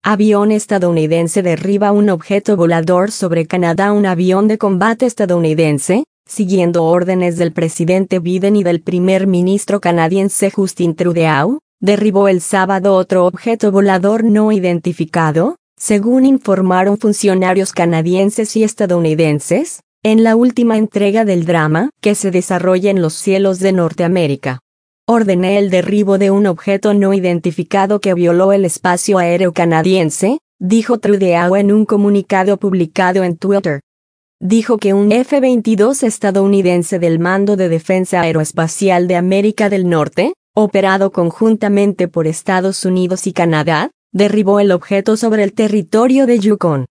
Avión estadounidense derriba un objeto volador sobre Canadá. Un avión de combate estadounidense, siguiendo órdenes del presidente Biden y del primer ministro canadiense Justin Trudeau, derribó el sábado otro objeto volador no identificado, según informaron funcionarios canadienses y estadounidenses, en la última entrega del drama que se desarrolla en los cielos de Norteamérica. Ordené el derribo de un objeto no identificado que violó el espacio aéreo canadiense, dijo Trudeau en un comunicado publicado en Twitter. Dijo que un F-22 estadounidense del Mando de Defensa Aeroespacial de América del Norte, operado conjuntamente por Estados Unidos y Canadá, derribó el objeto sobre el territorio de Yukon.